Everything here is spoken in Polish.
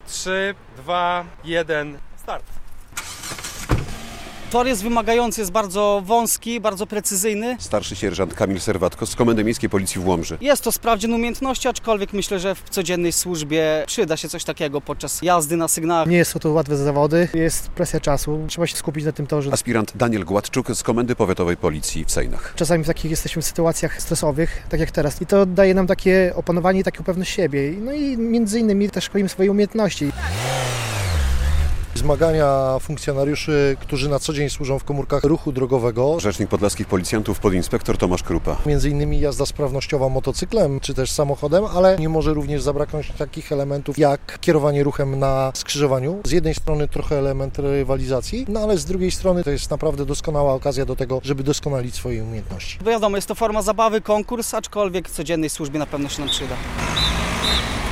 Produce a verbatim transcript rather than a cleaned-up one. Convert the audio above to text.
trzy, dwa, jeden, start. Tor jest wymagający, jest bardzo wąski, bardzo precyzyjny. Starszy sierżant Kamil Serwatko z Komendy Miejskiej Policji w Łomży. Jest to sprawdzian umiejętności, aczkolwiek myślę, że w codziennej służbie przyda się coś takiego podczas jazdy na sygnałach. Nie jest to łatwe zawody, jest presja czasu, trzeba się skupić na tym torze. Aspirant Daniel Gładczuk z Komendy Powiatowej Policji w Sejnach. Czasami w takich jesteśmy sytuacjach stresowych, tak jak teraz. I to daje nam takie opanowanie i taką pewność siebie. No i między innymi też szkolimy swoje umiejętności. Zmagania funkcjonariuszy, którzy na co dzień służą w komórkach ruchu drogowego. Rzecznik podlaskich policjantów, podinspektor Tomasz Krupa. Między innymi jazda sprawnościowa motocyklem czy też samochodem, ale nie może również zabraknąć takich elementów jak kierowanie ruchem na skrzyżowaniu. Z jednej strony trochę element rywalizacji, no ale z drugiej strony to jest naprawdę doskonała okazja do tego, żeby doskonalić swoje umiejętności. Wiadomo, jest to forma zabawy, konkurs, aczkolwiek w codziennej służbie na pewno się nam przyda.